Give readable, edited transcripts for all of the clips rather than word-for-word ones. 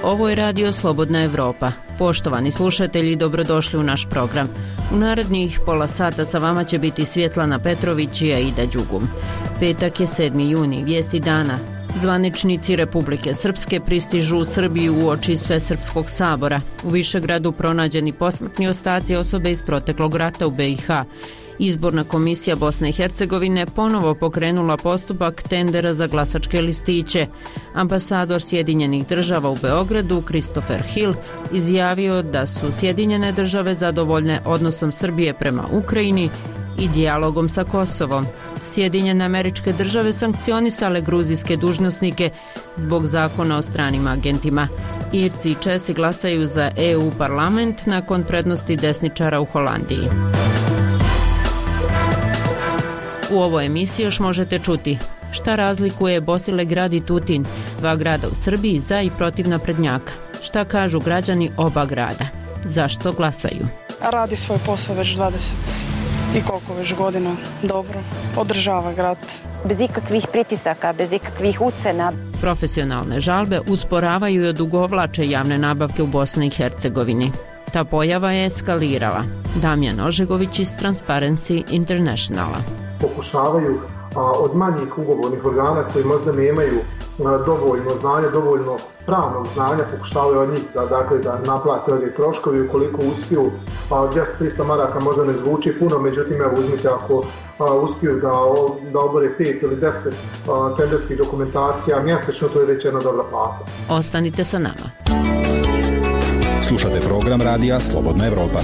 Ovo je Radio Slobodna Evropa. Poštovani slušatelji, dobrodošli u naš program. U narednih pola sata sa vama će biti Svjetlana Petrović i Aida Đugum. Petak je 7. juni, vijesti dana. Zvaničnici Republike Srpske pristižu u Srbiju uoči Svesrpskog sabora. U Višegradu pronađeni posmrtni ostaci osobe iz proteklog rata u BiH. Izborna komisija Bosne i Hercegovine ponovo pokrenula postupak tendera za glasačke listiće. Ambasador Sjedinjenih država u Beogradu, Christopher Hill, izjavio da su Sjedinjene države zadovoljne odnosom Srbije prema Ukrajini i dijalogom sa Kosovom. Sjedinjene Američke države sankcionisale gruzijske dužnosnike zbog zakona o stranim agentima. Irci i Česi glasaju za EU parlament nakon prednosti desničara u Holandiji. U ovoj emisiji još možete čuti šta razlikuje Bosilegrad i Tutin, dva grada u Srbiji za i protiv naprednjaka. Šta kažu građani oba grada? Zašto glasaju? Radi svoj posao već 20 i koliko već godina dobro. Održava grad. Bez ikakvih pritisaka, bez ikakvih ucena. Profesionalne žalbe usporavaju i odugovlače javne nabavke u Bosni i Hercegovini. Ta pojava je eskalirala. Damjan Ožegović iz Transparency Internationala. Pokušavaju od manjih ugovornih organa koji možda nemaju dovoljno znanja, dovoljno pravnog znanja, pokušavaju od njih da naplate ove troškovi. Ukoliko uspiju, 200-300 maraka možda ne zvuči puno, međutim, evo uzmite, ako uspiju da obore 5 ili 10 tenderskih dokumentacija mjesečno, to je već jedna dobra plata. Ostanite sa nama. Slušate program Radija Slobodna Evropa.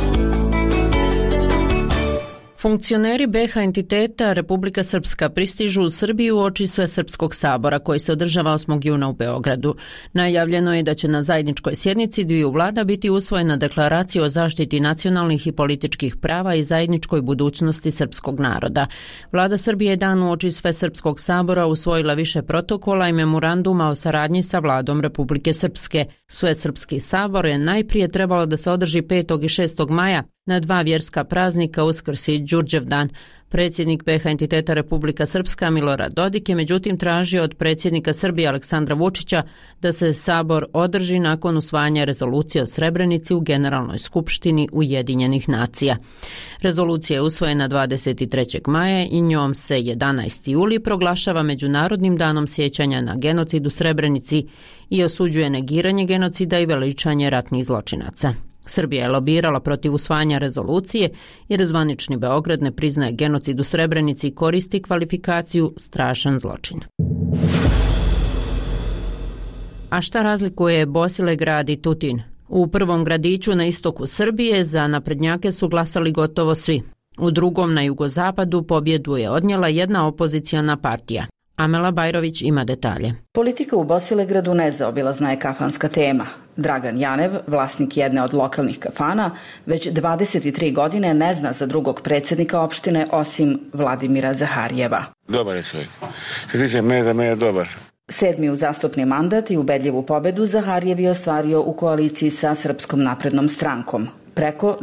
Funkcioneri BiH entiteta Republika Srpska pristižu u Srbiju uoči Svesrpskog sabora koji se održava 8. juna u Beogradu. Najavljeno je da će na zajedničkoj sjednici dviju vlada biti usvojena deklaracija o zaštiti nacionalnih i političkih prava i zajedničkoj budućnosti srpskog naroda. Vlada Srbije je dan uoči Svesrpskog sabora usvojila više protokola i memoranduma o saradnji sa vladom Republike Srpske. Svesrpski sabor je najprije trebalo da se održi 5. i 6. maja na dva vjerska praznika, Uskrs i Đurđevdan. Predsjednik BiH entiteta Republika Srpska Milorad Dodik je međutim tražio od predsjednika Srbije Aleksandra Vučića da se sabor održi nakon usvajanja rezolucije o Srebrenici u Generalnoj skupštini Ujedinjenih nacija. Rezolucija je usvojena 23. maja i njom se 11. juli proglašava Međunarodnim danom sjećanja na genocid u Srebrenici i osuđuje negiranje genocida i veličanje ratnih zločinaca. Srbija je lobirala protiv usvajanja rezolucije jer zvanični Beograd ne priznaje genocid u Srebrenici i koristi kvalifikaciju strašan zločin. A šta razlikuje Bosilegrad i Tutin? U prvom gradiću na istoku Srbije za naprednjake su glasali gotovo svi. U drugom na jugozapadu pobjedu je odnijela jedna opoziciona partija. Amela Bajrović ima detalje. Politika u Bosilegradu nezaobilazna je kafanska tema. Dragan Janev, vlasnik jedne od lokalnih kafana, već 23 godine ne zna za drugog predsjednika opštine osim Vladimira Zaharijeva. Dobar je čovjek. Što tiče mene, da me je dobar. 7. uzastopni mandat i ubedljivu pobedu Zaharijev je ostvario u koaliciji sa Srpskom naprednom strankom. Preko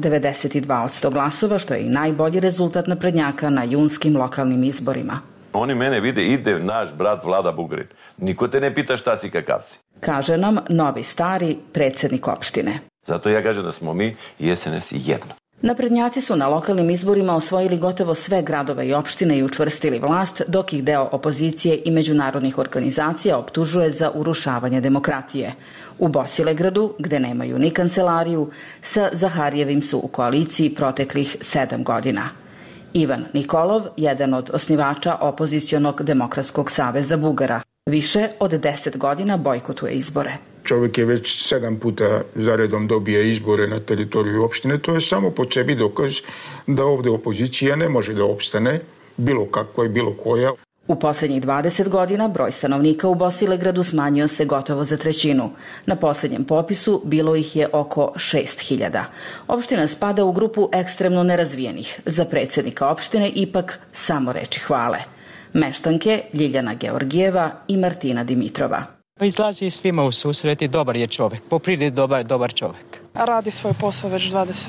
92% glasova, što je i najbolji rezultat naprednjaka na junskim lokalnim izborima. Oni mene vide, ide naš brat Vlada Bugarin. Niko te ne pita šta si, kakav si. Kaže nam novi stari predsjednik opštine. Zato ja kažem da smo mi i SNS jedno. Naprednjaci su na lokalnim izborima osvojili gotovo sve gradove i opštine i učvrstili vlast, dok ih deo opozicije i međunarodnih organizacija optužuje za urušavanje demokratije. U Bosilegradu, gde nemaju ni kancelariju, sa Zaharijevim su u koaliciji proteklih 7 godina. Ivan Nikolov, jedan od osnivača opozicionog Demokratskog saveza Bugara, više od 10 godina bojkotuje izbore. Čovjek je već 7 puta zaredom dobije izbore na teritoriju opštine. To je samo po sebi dokaz da ovdje opozicija ne može da opstane, bilo kakva i bilo koja. U posljednjih 20 godina broj stanovnika u Bosilegradu smanjio se gotovo za trećinu. Na posljednjem popisu bilo ih je oko 6.000. Opština spada u grupu ekstremno nerazvijenih. Za predsjednika opštine ipak samo reči hvale. Meštanke Ljiljana Georgijeva i Martina Dimitrova. Izlazi svima u susret i dobar je čovjek. Po prirodi dobar čovjek. Radi svoj posao već 20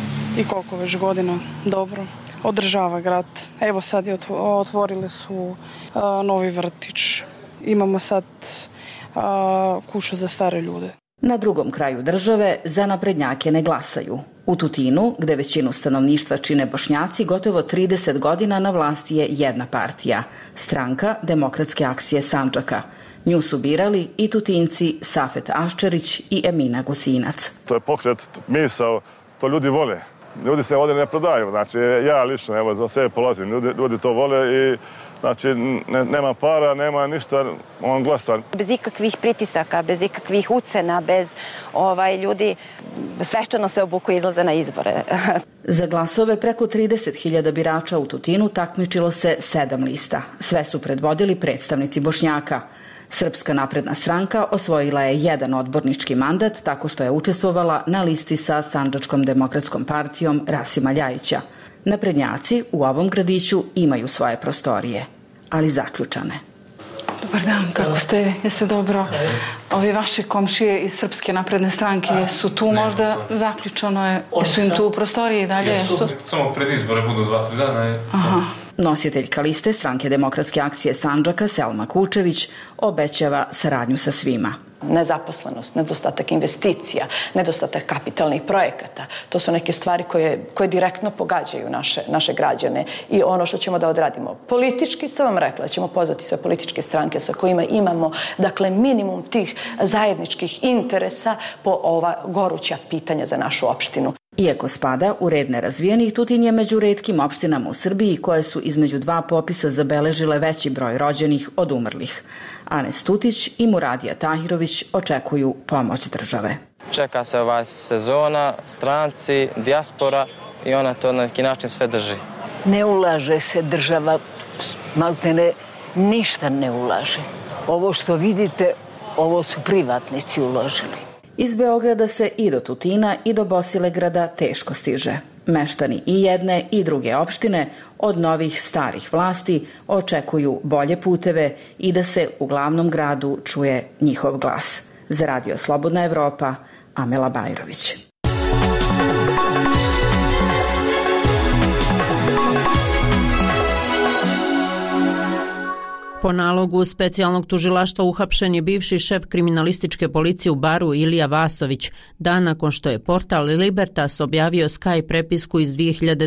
i koliko već godina dobro. Održava grad. Evo sad otvorili su novi vrtić. Imamo sad kuću za stare ljude. Na drugom kraju države za naprednjake ne glasaju. U Tutinu, gde većinu stanovništva čine Bošnjaci, gotovo 30 godina na vlasti je jedna partija, Stranka demokratske akcije Sandžaka. Nju su birali i Tutinci Safet Aščerić i Emina Gusinac. To je pokret, misao, to ljudi vole. Ljudi se ovdje ne prodaju, znači ja lično, evo, za sebe polazim, ljudi to vole i znači nema para, nema ništa, on glasa. Bez ikakvih pritisaka, bez ikakvih ucena, bez ljudi svečano se obuku i izlaze na izbore. Za glasove preko 30.000 birača u Tutinu takmičilo se 7 lista. Sve su predvodili predstavnici Bošnjaka. Srpska napredna stranka osvojila je jedan odbornički mandat tako što je učestvovala na listi sa Sandžačkom demokratskom partijom Rasima Ljajića. Naprednjaci u ovom gradiću imaju svoje prostorije, ali zaključane. Dobar dan, kako ste? Jeste dobro? Ovi vaši komšije iz Srpske napredne stranke su tu možda zaključano je? Jesu im tu u prostoriji dalje? Samo pred izbore budu 2-3 dana. Aha. Nositeljka liste Stranke demokratske akcije Sandžaka Selma Kučević obećava saradnju sa svima. Nezaposlenost, nedostatak investicija, nedostatak kapitalnih projekata. To su neke stvari koje direktno pogađaju naše građane i ono što ćemo da odradimo. Politički sam vam rekla, ćemo pozvati sve političke stranke sa kojima imamo minimum tih zajedničkih interesa po ova goruća pitanja za našu opštinu. Iako spada u red nerazvijenih, Tutin je među retkim opštinama u Srbiji koje su između dva popisa zabeležile veći broj rođenih od umrlih. Anes Tutić i Muradija Tahirović očekuju pomoć države. Čeka se ova sezona, stranci, dijaspora i ona to na neki način sve drži. Ne ulaže se država, maltene ništa ne ulaže. Ovo što vidite, ovo su privatnici uložili. Iz Beograda se i do Tutina i do Bosilegrada teško stiže. Meštani i jedne i druge opštine od novih starih vlasti očekuju bolje puteve i da se u glavnom gradu čuje njihov glas. Za Radio Slobodna Evropa, Amela Bajrović. Po nalogu specijalnog tužilaštva uhapšen je bivši šef kriminalističke policije u Baru Ilija Vasović, dan nakon što je portal Libertas objavio Sky prepisku iz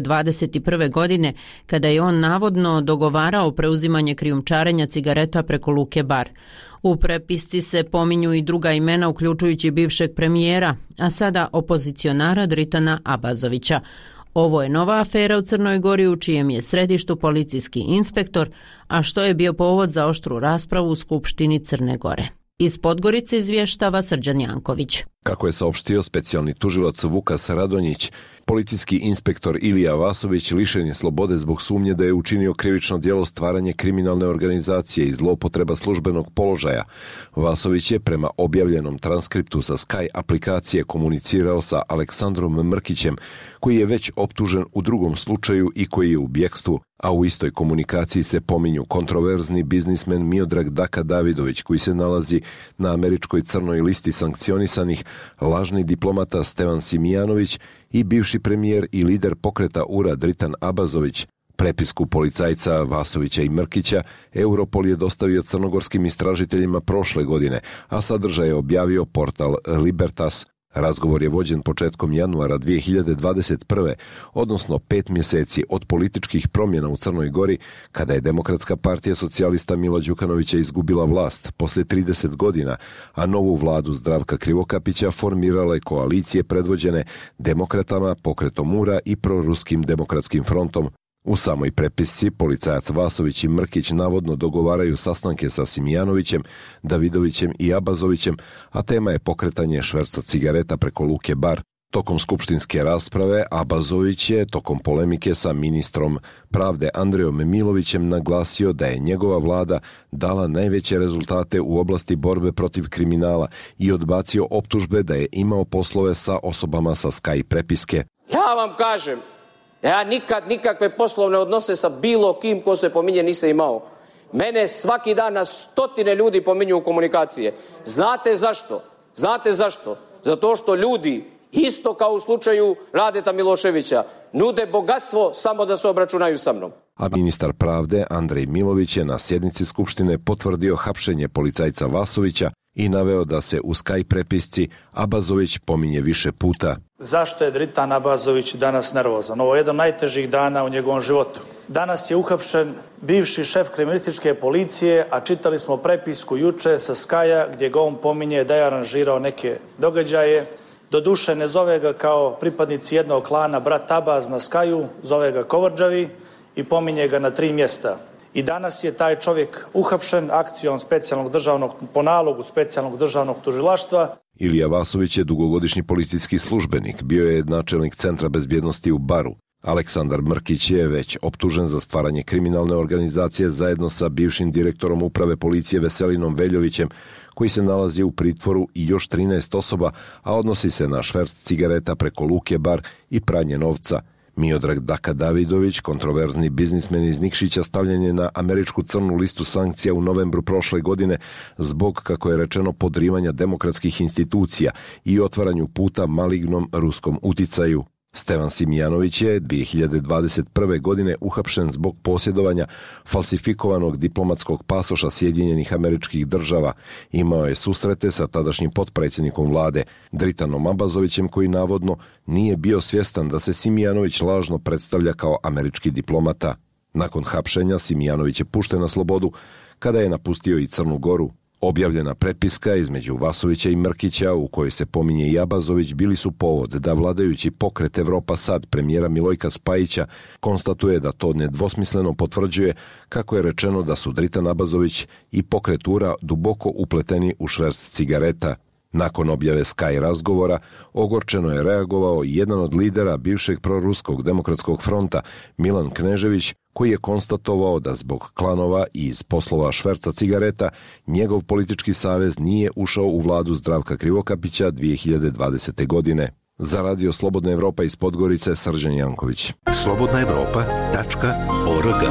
2021. godine, kada je on navodno dogovarao preuzimanje krijumčarenja cigareta preko luke Bar. U prepisci se pominju i druga imena, uključujući bivšeg premijera, a sada opozicionara Dritana Abazovića. Ovo je nova afera u Crnoj Gori u čijem je središtu policijski inspektor, a što je bio povod za oštru raspravu u Skupštini Crne Gore. Iz Podgorice izvještava Srđan Janković. Kako je saopštio specijalni tužilac Vukas Radonjić, policijski inspektor Ilija Vasović lišen je slobode zbog sumnje da je učinio krivično djelo stvaranje kriminalne organizacije i zloupotreba službenog položaja. Vasović je prema objavljenom transkriptu sa Sky aplikacije komunicirao sa Aleksandrom Mrkićem, koji je već optužen u drugom slučaju i koji je u bjekstvu, a u istoj komunikaciji se pominju kontroverzni biznismen Miodrag Daka Davidović, koji se nalazi na američkoj crnoj listi sankcionisanih, lažni diplomata Stevan Simijanović i bivši premijer i lider pokreta URA Dritan Abazović. Prepisku policajca Vasovića i Mrkića Europol je dostavio crnogorskim istražiteljima prošle godine, a sadržaj je objavio portal Libertas. Razgovor je vođen početkom januara 2021. odnosno 5 mjeseci od političkih promjena u Crnoj Gori, kada je Demokratska partija socijalista Mila Đukanovića izgubila vlast poslije 30 godina, a novu vladu Zdravka Krivokapića formirale koalicije predvođene Demokratama, pokretom URA i proruskim Demokratskim frontom. U samoj prepisci policajac Vasović i Mrkić navodno dogovaraju sastanke sa Simijanovićem, Davidovićem i Abazovićem, a tema je pokretanje šverca cigareta preko luke Bar. Tokom skupštinske rasprave Abazović je tokom polemike sa ministrom pravde Andrejom Milovićem naglasio da je njegova vlada dala najveće rezultate u oblasti borbe protiv kriminala i odbacio optužbe da je imao poslove sa osobama sa Sky prepiske. Ja vam kažem, ja nikad nikakve poslovne odnose sa bilo kim ko se pominje nisam imao. Mene svaki dan na stotine ljudi pominju u komunikacije. Znate zašto? Znate zašto? Zato što ljudi, isto kao u slučaju Radeta Miloševića, nude bogatstvo samo da se obračunaju sa mnom. A ministar pravde Andrej Milović je na sjednici Skupštine potvrdio hapšenje policajca Vasovića i naveo da se u Sky prepisci Abazović pominje više puta. Zašto je Dritan Abazović danas nervozan? Ovo je jedan od najtežih dana u njegovom životu. Danas je uhapšen bivši šef kriminalističke policije, a čitali smo prepisku juče sa Skya gdje ga on pominje da je aranžirao neke događaje. Doduše ne zove ga kao pripadnici jednog klana brat Abaz na Skyu, zove ga Kovrđavi i pominje ga na 3 mjesta. I danas je taj čovjek uhapšen akcijom po nalogu specijalnog državnog tužilaštva. Ilija Vasović je dugogodišnji policijski službenik, bio je načelnik Centra bezbjednosti u Baru. Aleksandar Mrkić je već optužen za stvaranje kriminalne organizacije zajedno sa bivšim direktorom uprave policije Veselinom Veljovićem, koji se nalazi u pritvoru, i još 13 osoba, a odnosi se na šverc cigareta preko Luke Bar i pranje novca. Miodrag Daka Davidović, kontroverzni biznismen iz Nikšića, stavljen je na američku crnu listu sankcija u novembru prošle godine zbog, kako je rečeno, podrivanja demokratskih institucija i otvaranju puta malignom ruskom uticaju. Stevan Simijanović je 2021. godine uhapšen zbog posjedovanja falsifikovanog diplomatskog pasoša Sjedinjenih Američkih Država. Imao je susrete sa tadašnjim potpredsjednikom vlade Dritanom Abazovićem, koji navodno nije bio svjestan da se Simijanović lažno predstavlja kao američki diplomata. Nakon hapšenja Simijanović je pušten na slobodu kada je napustio i Crnu Goru. Objavljena prepiska između Vasovića i Mrkića, u kojoj se pominje i Abazović, bili su povod da vladajući pokret Evropa Sad premijera Milojka Spajića konstatuje da to nedvosmisleno potvrđuje, kako je rečeno, da su Dritan Abazović i pokret URA duboko upleteni u šverc cigareta. Nakon objave Sky razgovora, ogorčeno je reagovao jedan od lidera bivšeg proruskog demokratskog fronta, Milan Knežević, koji je konstatovao da zbog klanova i iz poslova šverca cigareta njegov politički savez nije ušao u vladu Zdravka Krivokapića 2020. godine. Za Radio Slobodna Evropa iz Podgorice, Srđan Janković. slobodnaevropa.org.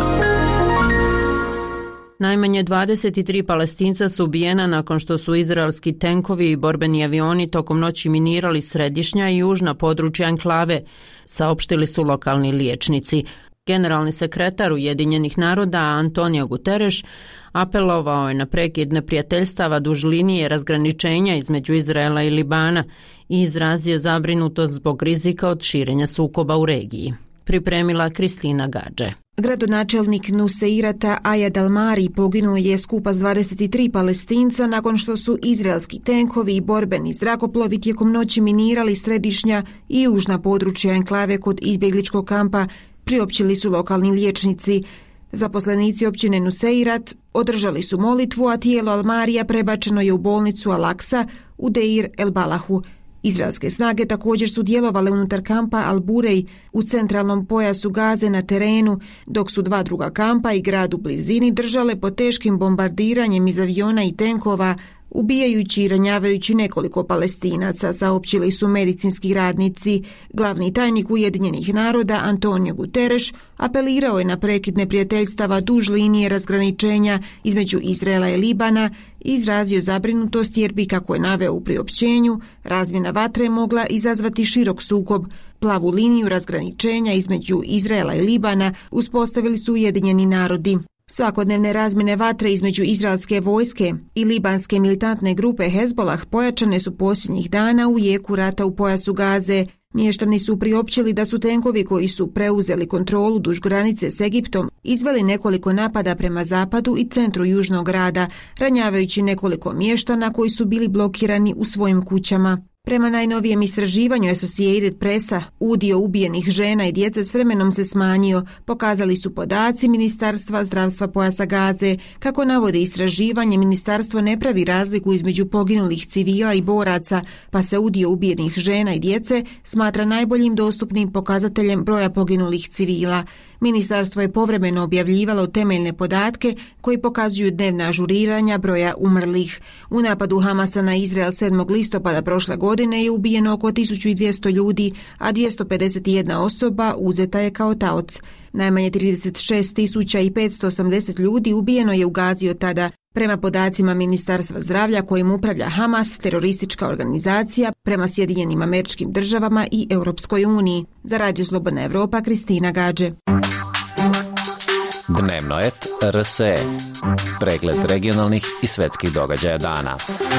Najmanje 23 Palestinca su ubijena nakon što su izraelski tenkovi i borbeni avioni tokom noći minirali središnja i južna područja enklave, saopštili su lokalni liječnici. Generalni sekretar Ujedinjenih naroda Antonio Guterres apelovao je na prekid neprijateljstava duž linije razgraničenja između Izraela i Libana i izrazio zabrinutost zbog rizika od širenja sukoba u regiji. Pripremila Kristina Gadže. Gradonačelnik Nuseirata Ayad al-Mari poginuo je skupa s 23 Palestinca nakon što su izraelski tenkovi i borbeni zrakoplovi tijekom noći minirali središnja i južna područja enklave kod izbjegličkog kampa, priopćili su lokalni liječnici. Zaposlenici općine Nuseirat održali su molitvu, a tijelo al-Marija prebačeno je u bolnicu Al-Aqsa u Deir el-Balahu. Izraelske snage također su djelovale unutar kampa Al-Burej u centralnom pojasu Gaze na terenu, dok su 2 druga kampa i grad u blizini držale pod teškim bombardiranjem iz aviona i tenkova, ubijajući i ranjavajući nekoliko Palestinaca, saopćili su medicinski radnici. Glavni tajnik Ujedinjenih naroda Antonio Guterres apelirao je na prekid neprijateljstava duž linije razgraničenja između Izraela i Libana i izrazio zabrinutost jer bi, kako je naveo u priopćenju, razmjena vatre mogla izazvati širok sukob. Plavu liniju razgraničenja između Izraela i Libana uspostavili su Ujedinjeni narodi. Svakodnevne razmjene vatre između izraelske vojske i libanske militantne grupe Hezbollah pojačane su posljednjih dana u jeku rata u pojasu Gaze. Mještani su priopćili da su tenkovi koji su preuzeli kontrolu duž granice s Egiptom izveli nekoliko napada prema zapadu i centru južnog grada, ranjavajući nekoliko mještana koji su bili blokirani u svojim kućama. Prema najnovijem istraživanju Associated Pressa, udio ubijenih žena i djece s vremenom se smanjio, pokazali su podaci Ministarstva zdravstva pojasa Gaze. Kako navodi istraživanje, ministarstvo ne pravi razliku između poginulih civila i boraca, pa se udio ubijenih žena i djece smatra najboljim dostupnim pokazateljem broja poginulih civila. Ministarstvo je povremeno objavljivalo temeljne podatke koji pokazuju dnevna ažuriranja broja umrlih. U napadu Hamasa na Izrael 7. listopada prošle godine je ubijeno oko 1200 ljudi, a 251 osoba uzeta je kao taoc. Najmanje 36.580 ljudi ubijeno je u Gazi od tada. Prema podacima Ministarstva zdravlja kojim upravlja Hamas, teroristička organizacija, prema Sjedinjenim Američkim Državama i Europskoj uniji. Za Radio Slobodna Evropa, Kristina Gadže. Dnevnoet RSE. Pregled regionalnih i svetskih događaja dana.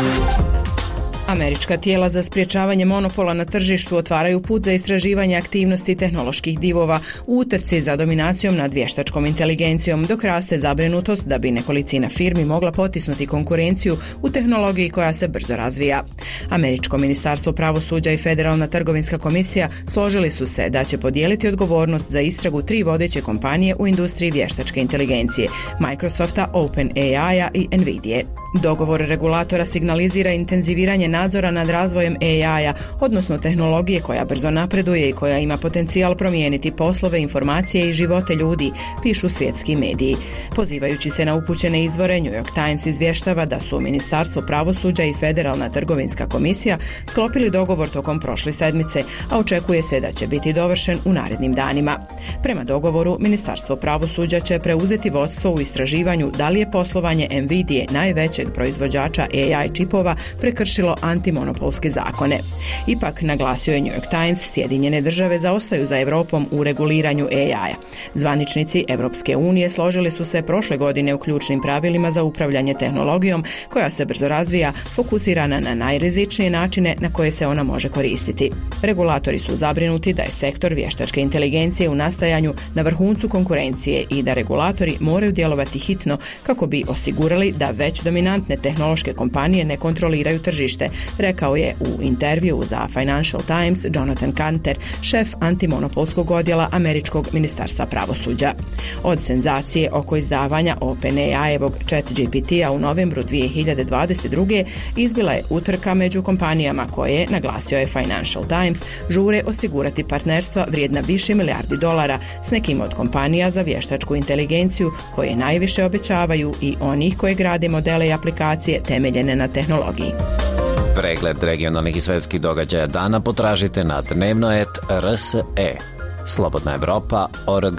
Američka tijela za sprječavanje monopola na tržištu otvaraju put za istraživanje aktivnosti tehnoloških divova u utrci za dominacijom nad vještačkom inteligencijom, dok raste zabrinutost da bi nekolicina firmi mogla potisnuti konkurenciju u tehnologiji koja se brzo razvija. Američko ministarstvo pravosuđa i Federalna trgovinska komisija složili su se da će podijeliti odgovornost za istragu 3 vodeće kompanije u industriji vještačke inteligencije, Microsofta, OpenAI-a i Nvidia. Dogovor regulatora signalizira intenziviranje nadzora nad razvojem AI-a, odnosno tehnologije koja brzo napreduje i koja ima potencijal promijeniti poslove, informacije i živote ljudi, pišu svjetski mediji. Pozivajući se na upućene izvore, New York Times izvještava da su Ministarstvo pravosuđa i Federalna trgovinska komisija sklopili dogovor tokom prošle sedmice, a očekuje se da će biti dovršen u narednim danima. Prema dogovoru, Ministarstvo pravosuđa će preuzeti vodstvo u istraživanju da li je poslovanje Nvidia, najvećeg proizvođača AI čipova, prekršilo antimonopolske zakone. Ipak, naglasio je New York Times, Sjedinjene države zaostaju za Europom u reguliranju AI-a. Zvaničnici Europske unije složili su se prošle godine u ključnim pravilima za upravljanje tehnologijom koja se brzo razvija, fokusirana na najrizičnije načine na koje se ona može koristiti. Regulatori su zabrinuti da je sektor vještačke inteligencije u nastajanju na vrhuncu konkurencije i da regulatori moraju djelovati hitno kako bi osigurali da već dominantne tehnološke kompanije ne kontroliraju tržište, rekao je u intervjuu za Financial Times Jonathan Kanter, šef antimonopolskog odjela Američkog ministarstva pravosuđa. Od senzacije oko izdavanja OpenAI-evog ChatGPT-a u novembru 2022. izbila je utrka među kompanijama koje, naglasio je Financial Times, žure osigurati partnerstva vrijedna više milijardi dolara s nekim od kompanija za vještačku inteligenciju koje najviše obećavaju i onih koje grade modele i aplikacije temeljene na tehnologiji. Pregled regionalnih i svetskih događaja dana potražite na Dnevnoet RSE. Slobodna Evropa.org.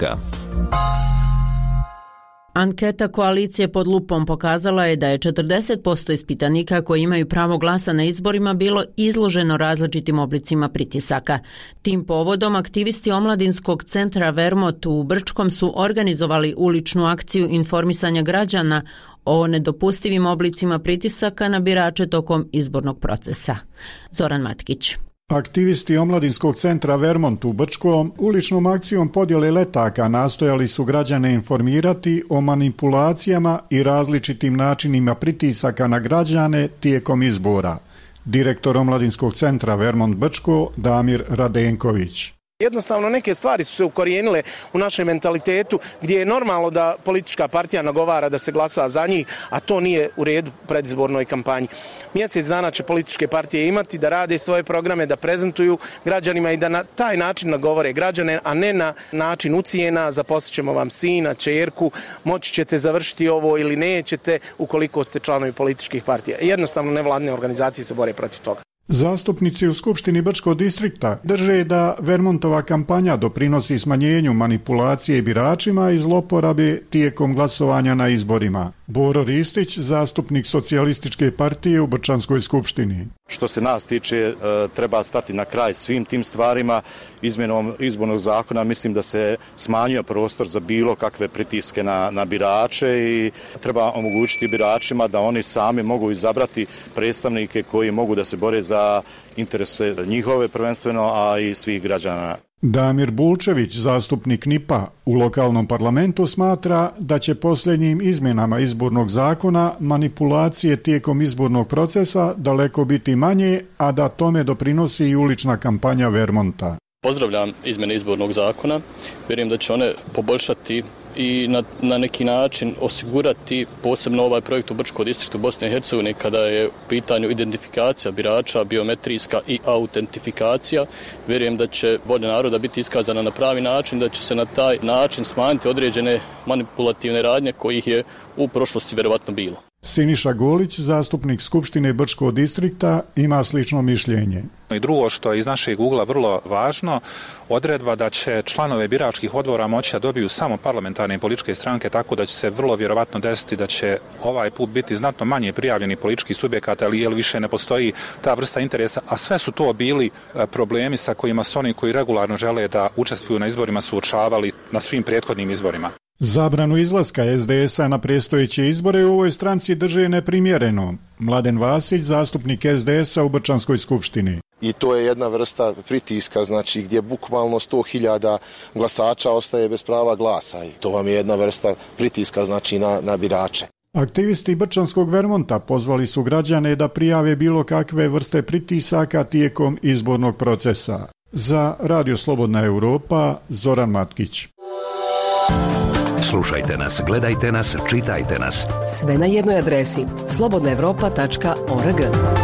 Anketa koalicije pod lupom pokazala je da je 40% ispitanika koji imaju pravo glasa na izborima bilo izloženo različitim oblicima pritisaka. Tim povodom aktivisti Omladinskog centra Vermont u Brčkom su organizovali uličnu akciju informisanja građana o nedopustivim oblicima pritisaka na birače tokom izbornog procesa. Zoran Matkić. Aktivisti Omladinskog centra Vermont u Brčkom uličnom akcijom podjele letaka nastojali su građane informirati o manipulacijama i različitim načinima pritisaka na građane tijekom izbora. Direktor Omladinskog centra Vermont Brčko Damir Radenković. Jednostavno neke stvari su se ukorijenile u našem mentalitetu gdje je normalno da politička partija nagovara da se glasa za njih, a to nije u redu u predizbornoj kampanji. Mjesec dana će političke partije imati da rade svoje programe, da prezentuju građanima i da na taj način nagovore građane, a ne na način ucijena, zaposlićemo vam sina, ćerku, moći ćete završiti ovo ili nećete ukoliko ste članovi političkih partija. Jednostavno nevladine organizacije se bore protiv toga. Zastupnici u Skupštini Brčkog distrikta drže da Vermontova kampanja doprinosi smanjenju manipulacije biračima i zloporabe tijekom glasovanja na izborima. Boro Ristić, zastupnik Socijalističke partije u Brčanskoj skupštini. Što se nas tiče, treba stati na kraj svim tim stvarima. Izmjenom izbornog zakona mislim da se smanjio prostor za bilo kakve pritiske na birače i treba omogućiti biračima da oni sami mogu izabrati predstavnike koji mogu da se bore za interese njihove prvenstveno, a i svih građana. Damir Bulčević, zastupnik NIP-a u lokalnom parlamentu, smatra da će posljednjim izmjenama izbornog zakona manipulacije tijekom izbornog procesa daleko biti manje, a da tome doprinosi i ulična kampanja Vermonta. Pozdravljam izmjene izbornog zakona, vjerujem da će one poboljšati i na neki način osigurati posebno ovaj projekt u Brčkom distriktu Bosne i Hercegovine kada je u pitanju identifikacija birača, biometrijska i autentifikacija. Vjerujem da će volja naroda biti iskazana na pravi način, da će se na taj način smanjiti određene manipulativne radnje kojih je u prošlosti vjerovatno bilo. Siniša Golić, zastupnik Skupštine Brčkog distrikta, ima slično mišljenje. I drugo što je iz našeg ugla vrlo važno, odredba da će članove biračkih odbora moći da dobiju samo parlamentarne političke stranke, tako da će se vrlo vjerovatno desiti da će ovaj put biti znatno manje prijavljeni političkih subjekata, jer više ne postoji ta vrsta interesa, a sve su to bili problemi sa kojima su oni koji regularno žele da učestvuju na izborima suočavali na svim prethodnim izborima. Zabranu izlaska SDS-a na predstojeće izbore u ovoj stranci drže neprimjereno. Mladen Vasić, zastupnik SDS-a u Brčanskoj skupštini. I to je jedna vrsta pritiska, znači gdje bukvalno 100.000 glasača ostaje bez prava glasa. I to vam je jedna vrsta pritiska, znači na birače. Aktivisti Brčanskog Vermonta pozvali su građane da prijave bilo kakve vrste pritisaka tijekom izbornog procesa. Za Radio Slobodna Europa, Zoran Matkić. Slušajte nas, gledajte nas, čitajte nas. Sve na jednoj adresi slobodnaevropa.org.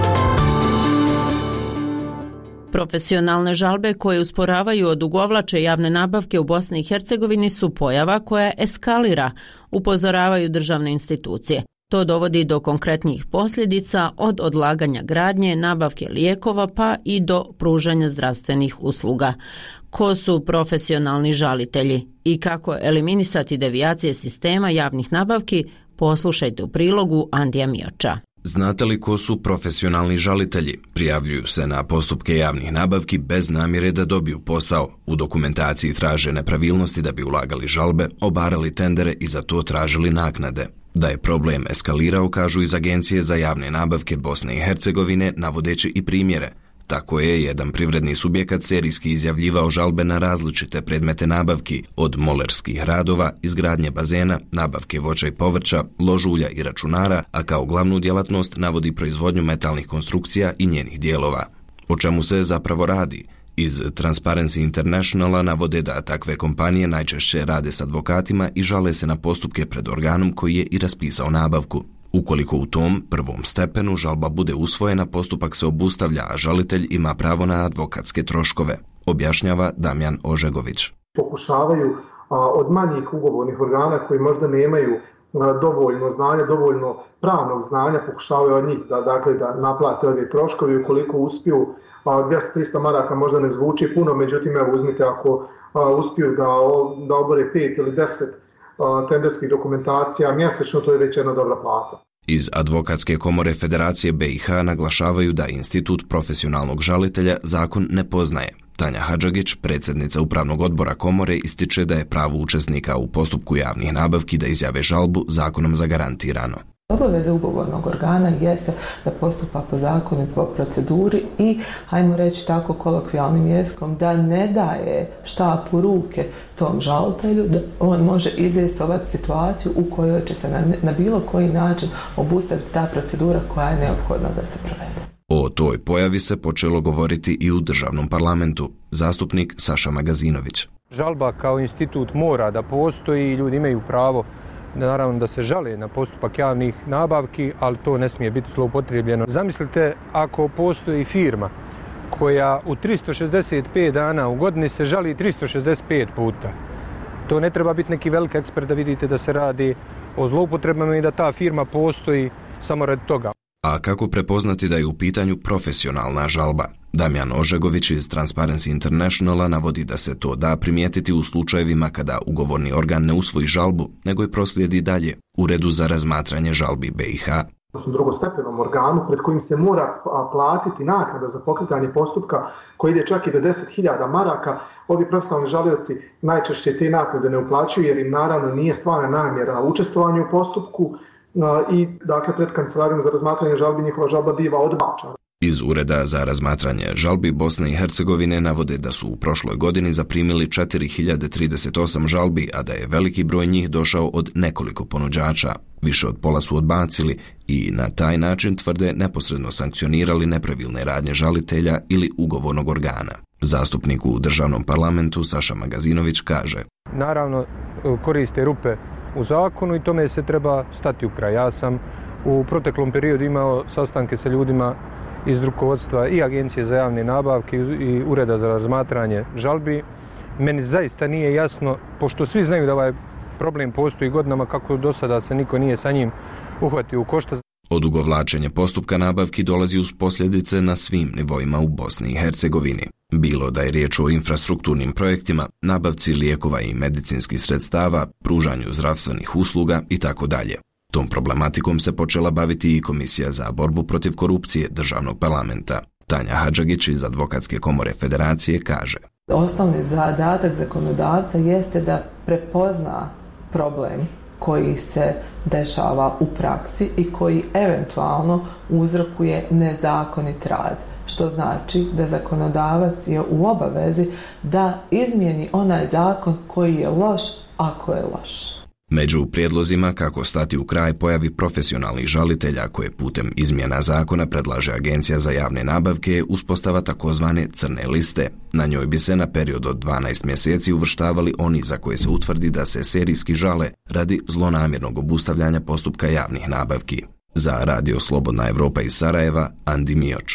Profesionalne žalbe koje usporavaju odugovlače javne nabavke u Bosni i Hercegovini su pojava koja eskalira, upozoravaju državne institucije. To dovodi do konkretnih posljedica od odlaganja gradnje, nabavke lijekova pa i do pružanja zdravstvenih usluga. Ko su profesionalni žalitelji i kako eliminisati devijacije sistema javnih nabavki, poslušajte u prilogu Andija Mioča. Znate li ko su profesionalni žalitelji? Prijavljuju se na postupke javnih nabavki bez namjere da dobiju posao. U dokumentaciji traže nepravilnosti da bi ulagali žalbe, obarali tendere i za to tražili naknade. Da je problem eskalirao, kažu iz Agencije za javne nabavke Bosne i Hercegovine, navodeći i primjere. Tako je jedan privredni subjekat serijski izjavljivao žalbe na različite predmete nabavki, od molerskih radova, izgradnje bazena, nabavke voća i povrća, ložulja i računara, a kao glavnu djelatnost navodi proizvodnju metalnih konstrukcija i njenih dijelova. O čemu se zapravo radi? Iz Transparency Internationala navode da takve kompanije najčešće rade s advokatima i žale se na postupke pred organom koji je i raspisao nabavku. Ukoliko u tom prvom stepenu žalba bude usvojena, postupak se obustavlja, a žalitelj ima pravo na advokatske troškove, objašnjava Damjan Ožegović. Pokušavaju od manjih ugovornih organa koji možda nemaju dovoljno znanja, dovoljno pravnog znanja, pokušavaju od njih da naplate ove troškove. Ukoliko uspiju, 200-300 maraka možda ne zvuči puno, međutim, evo uzmite ako uspiju da obore 5 ili 10 tenderskih dokumentacija mjesečno, to je već jedna dobra plata. Iz Advokatske komore Federacije BiH naglašavaju da institut profesionalnog žalitelja zakon ne poznaje. Tanja Hadžagić, predsjednica upravnog odbora komore, ističe da je pravo učesnika u postupku javnih nabavki da izjave žalbu zakonom zagarantirano. Obaveza ugovornog organa jeste da postupa po zakonu i po proceduri i, hajmo reći tako kolokvijalnim jezikom, da ne daje štap u ruke tom žalitelju, da on može izdejstvovati situaciju u kojoj će se na bilo koji način obustaviti ta procedura koja je neophodna da se provede. O toj pojavi se počelo govoriti i u državnom parlamentu. Zastupnik Saša Magazinović. Žalba kao institut mora da postoji i ljudi imaju pravo naravno da se žale na postupak javnih nabavki, ali to ne smije biti zloupotrijebljeno. Zamislite ako postoji firma koja u 365 dana u godini se žali 365 puta. To ne treba biti neki veliki ekspert da vidite da se radi o zloupotrebama i da ta firma postoji samo radi toga. A kako prepoznati da je u pitanju profesionalna žalba? Damjan Ožegović iz Transparency Internationala navodi da se to da primijetiti u slučajevima kada ugovorni organ ne usvoji žalbu, nego je proslijedi dalje Uredu za razmatranje žalbi BiH. Drugostepenom organu pred kojim se mora platiti naknada za pokretanje postupka koji ide čak i do 10.000 maraka. Ovi profesionalni žalioci najčešće te naknade ne uplaćuju jer im naravno nije stvarna namjera učestvovanja u postupku i dakle pred Kancelarijom za razmatranje žalbi njihova žalba biva odbačena. Iz Ureda za razmatranje žalbi Bosne i Hercegovine navode da su u prošloj godini zaprimili 4038 žalbi, a da je veliki broj njih došao od nekoliko ponuđača. Više od pola su odbacili i na taj način tvrde neposredno sankcionirali nepravilne radnje žalitelja ili ugovornog organa. Zastupnik u državnom parlamentu Saša Magazinović kaže: Naravno koriste rupe u zakonu i tome se treba stati u kraj. Ja sam u proteklom periodu imao sastanke sa ljudima iz rukovodstva i Agencije za javne nabavke i Ureda za razmatranje žalbi. Meni zaista nije jasno, pošto svi znaju da ovaj problem postoji godinama, kako do sada se niko nije sa njim uhvatio u koštac. Odugovlačenje postupka nabavki dolazi uz posljedice na svim nivoima u Bosni i Hercegovini. Bilo da je riječ o infrastrukturnim projektima, nabavci lijekova i medicinskih sredstava, pružanju zdravstvenih usluga itd. Tom problematikom se počela baviti i Komisija za borbu protiv korupcije državnog parlamenta. Tanja Hadžagić iz Advokatske komore Federacije kaže: Osnovni zadatak zakonodavca jeste da prepozna problem koji se dešava u praksi i koji eventualno uzrokuje nezakonit rad. Što znači da zakonodavac je u obavezi da izmijeni onaj zakon koji je loš ako je loš. Među prijedlozima kako stati u kraj pojavi profesionalnih žalitelja koje putem izmjena zakona predlaže Agencija za javne nabavke je uspostava takozvane crne liste. Na njoj bi se na period od 12 mjeseci uvrštavali oni za koje se utvrdi da se serijski žale radi zlonamjernog obustavljanja postupka javnih nabavki. Za Radio Slobodna Evropa iz Sarajeva, Andi Mioč.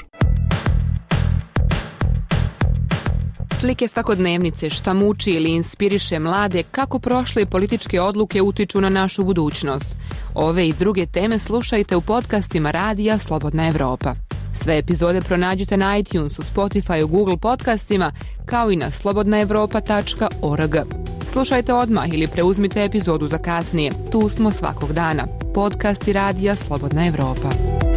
Slike svakodnevnice, šta muči ili inspiriše mlade, kako prošle političke odluke utiču na našu budućnost. Ove i druge teme slušajte u podcastima Radija Slobodna Evropa. Sve epizode pronađite na iTunesu, Spotifyu, Google podcastima, kao i na slobodnaevropa.org. Slušajte odmah ili preuzmite epizodu za kasnije. Tu smo svakog dana. Podcasti Radija Slobodna Evropa.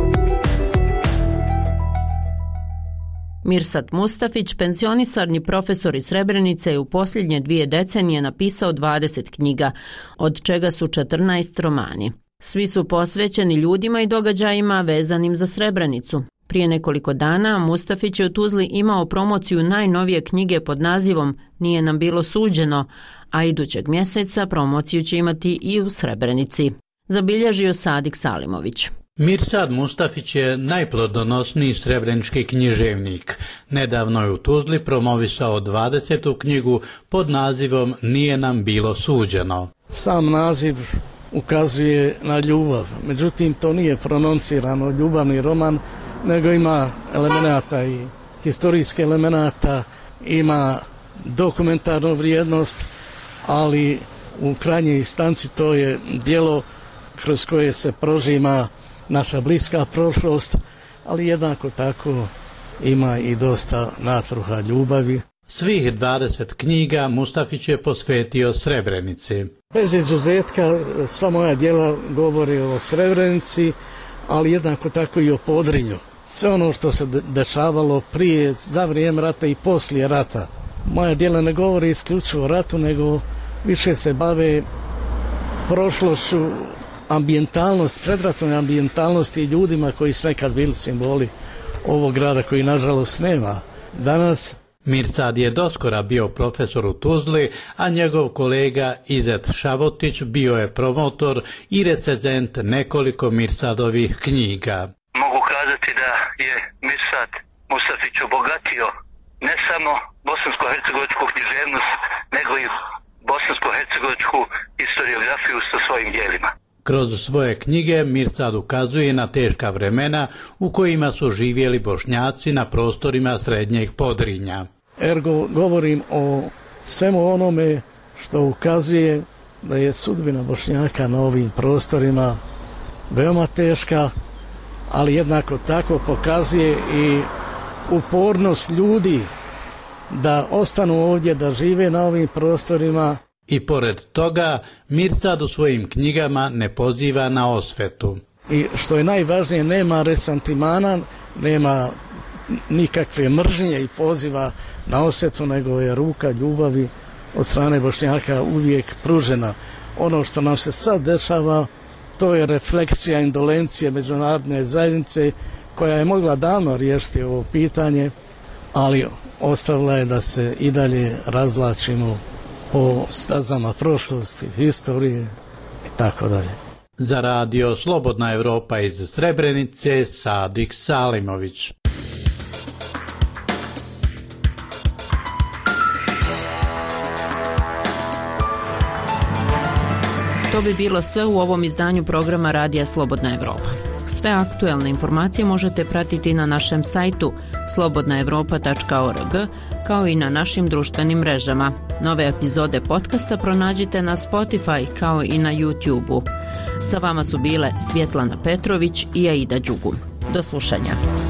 Mirsad Mustafić, penzionisarni profesor iz Srebrenice, je u posljednje 2 decenije napisao 20 knjiga, od čega su 14 romani. Svi su posvećeni ljudima i događajima vezanim za Srebrenicu. Prije nekoliko dana Mustafić je u Tuzli imao promociju najnovije knjige pod nazivom Nije nam bilo suđeno, a idućeg mjeseca promociju će imati i u Srebrenici. Zabilježio Sadik Salimović. Mirsad Mustafić je najplodonosniji srebrenički književnik. Nedavno je u Tuzli promovisao 20. knjigu pod nazivom Nije nam bilo suđeno. Sam naziv ukazuje na ljubav, međutim to nije prononcirano ljubavni roman, nego ima elemenata i historijske elemenata, ima dokumentarnu vrijednost, ali u krajnjoj instanci to je djelo kroz koje se prožima naša bliska prošlost, ali jednako tako ima i dosta natruha ljubavi. Svih 20 knjiga Mustafić je posvetio Srebrenici. Bez izuzetka sva moja djela govori o Srebrenici, ali jednako tako i o Podrinju. Sve ono što se dešavalo prije, za vrijeme rata i poslije rata. Moja djela ne govori isključivo o ratu, nego više se bave prošlošću, ambijentalnost, predratnoj ambijentalnosti i ljudima koji su nekad bili simboli ovog grada koji nažalost nema danas. Mirsad je doskora bio profesor u Tuzli, a njegov kolega Izet Šavotić bio je promotor i recenzent nekoliko Mirsadovih knjiga. Mogu kazati da je Mirsad Mustafić obogatio ne samo bosansko-hercegovačku književnost, nego i bosansko-hercegovačku historiografiju sa svojim djelima. Kroz svoje knjige Mirsad ukazuje na teška vremena u kojima su živjeli Bošnjaci na prostorima Srednjeg Podrinja. Ergo govorim o svemu onome što ukazuje da je sudbina Bošnjaka na ovim prostorima veoma teška, ali jednako tako pokazuje i upornost ljudi da ostanu ovdje, da žive na ovim prostorima. I pored toga, Mirsad u svojim knjigama ne poziva na osvetu. I što je najvažnije, nema resantimana, nema nikakve mržnje i poziva na osvetu, nego je ruka ljubavi od strane Bošnjaka uvijek pružena. Ono što nam se sad dešava, to je refleksija indolencije međunarodne zajednice koja je mogla davno riješiti ovo pitanje, ali ostavila je da se i dalje razvlačimo po stazama prošlosti, historije i tako dalje. Za Radio Slobodna Evropa iz Srebrenice, Sadik Salimović. To bi bilo sve u ovom izdanju programa Radija Slobodna Evropa. Sve aktuelne informacije možete pratiti na našem sajtu slobodnaevropa.org, kao i na našim društvenim mrežama. Nove epizode podcasta pronađite na Spotify kao i na YouTube-u. Sa vama su bile Svjetlana Petrović i Aida Đugum. Do slušanja.